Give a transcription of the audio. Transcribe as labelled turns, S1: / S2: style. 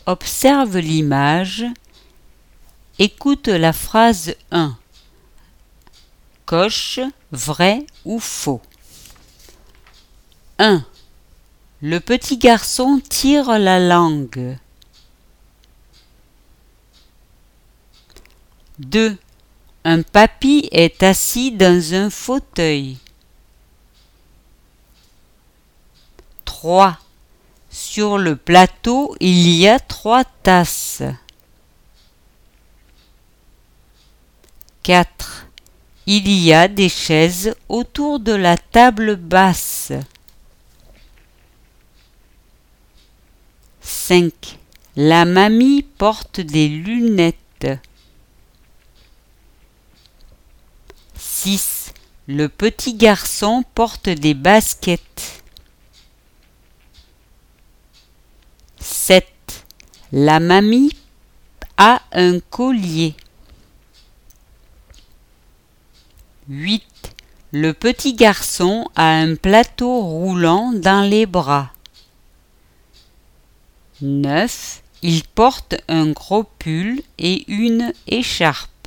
S1: Observe l'image. Écoute la phrase 1. Coche vrai ou faux. 1. Le petit garçon tire la langue. 2. Un papy est assis dans un fauteuil. 3. Sur le plateau, il y a 3 tasses. 4. Il y a des chaises autour de la table basse. 5. La mamie porte des lunettes. 6. Le petit garçon porte des baskets. 7. La mamie a un collier. 8. Le petit garçon a un plateau roulant dans les bras. 9. Il porte un gros pull et une écharpe.